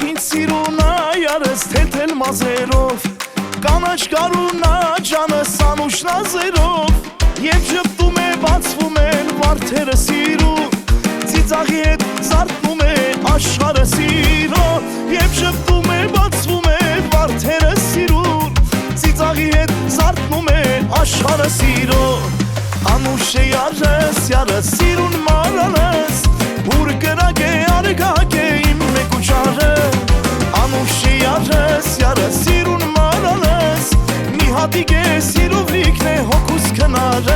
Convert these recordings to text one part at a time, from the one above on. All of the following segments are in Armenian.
ինձ սիրունա յարս թել մազերով Կանաչ կարունա ջանս անուշ նազերով Եվ ժպտում է բացվում են վարդերը սիրուն Ծիծաղի հետ զարթնում է աշխարհը սիրո Եվ ժպտում է բացվում է վարդերը սիրուն Ծիծաղի հետ զարթնում է աշխարհը սիրո Անուշ է յարս յարս սիրուն մարալս Ուր կրակ է արգակ է իմ մեկ ու ճարը Անուշ է յարս յարս սիրուն մարալս Մի հատիկ է սիրով լիքն է հոգուս քնարը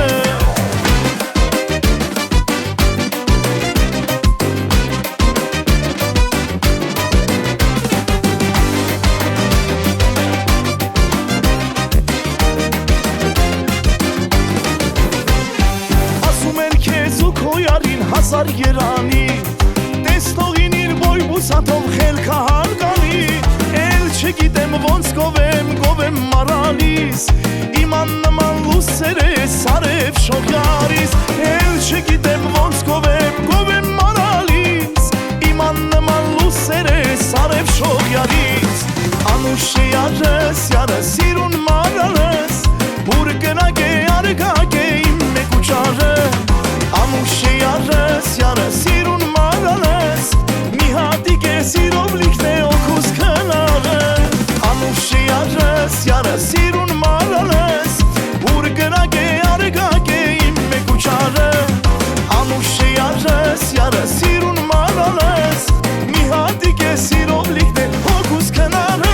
Հազար երանի Տեսնողին իր բոյ բուսատով խելքա հարգանի Էլ չգիտեմ ոնց գովեմ մարալիս Իման նման լուսեր է սարև շողյարիս Էլ չգիտեմ ոնց գովեմ մարալիս Իման նման լուսեր է սարև շողյարիս Անուշ է յարս յարս սիրուն մարալս Ուր կնակ է արգակ է իմ մեկ ու ճարը Անուշ է յարս յարս սիրուն մարալս Մի հատիկ է սիրով լիքն է օգուս քնարը Անուշ է յարս յարս սիրուն մարալս Ուր կրակ է արգակ է իմ մեկ ու ճարը Անուշ է յարս յարս սիրուն մարալս Մի հատիկ է սիրով լիքն է օգուս քնարը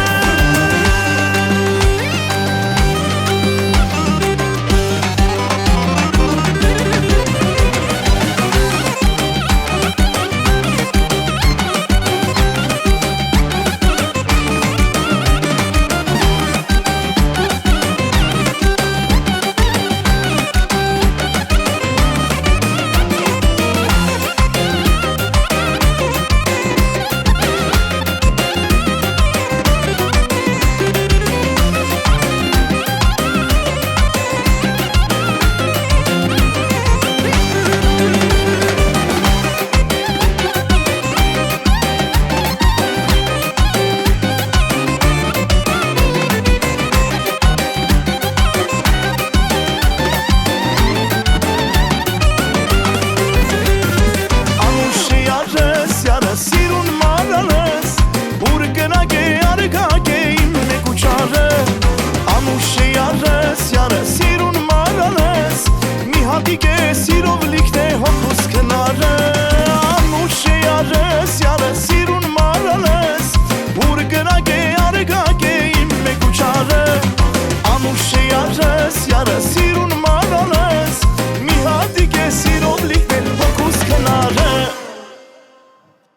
Հատիկ է սիրով լիքն է հոգուս քնարը Անուշ է յարս յարս սիրուն մարալս Ուր կրակ է արգակ է իմ մեկ ու ճարը Անուշ է յարս յարս